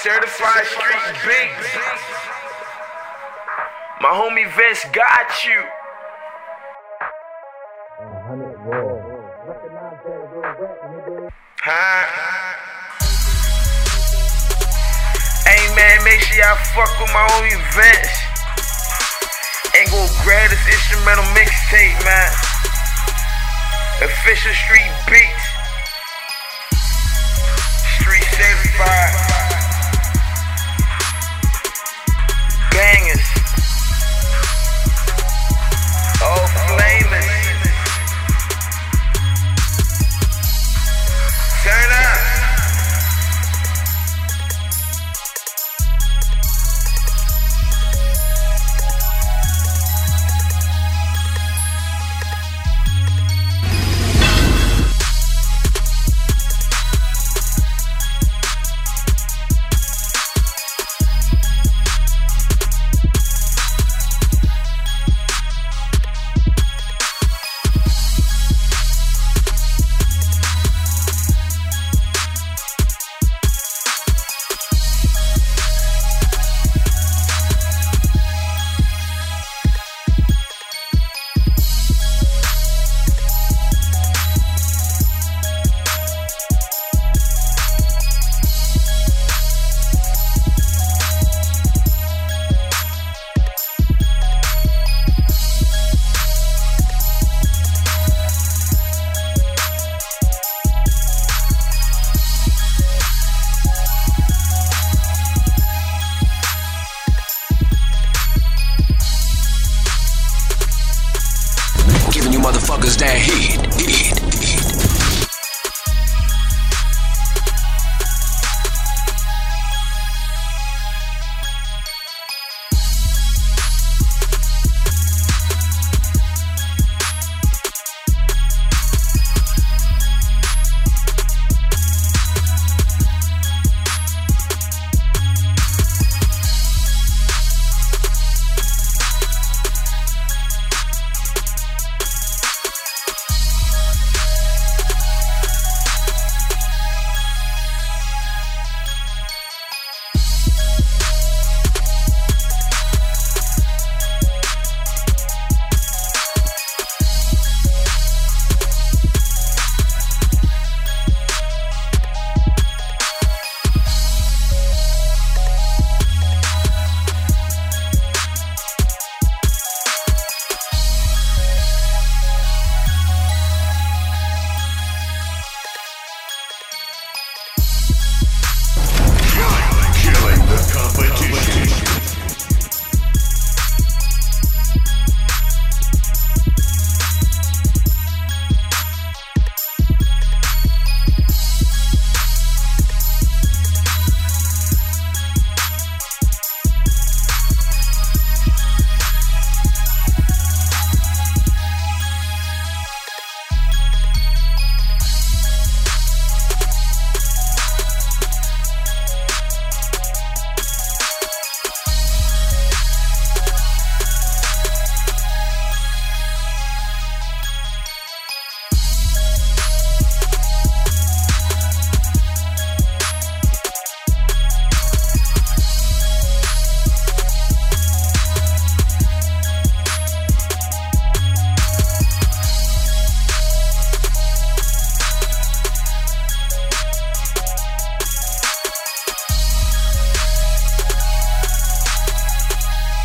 Certified street beats. My homie Vince got you. Hey man, make sure y'all fuck with my homie Vince. And go grab this instrumental mixtape, man. Official street beats. Street certified. Bangers. All flaming. Turn up. Motherfuckers that heat.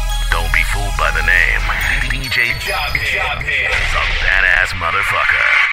By the name DJ Jughead, some badass motherfucker.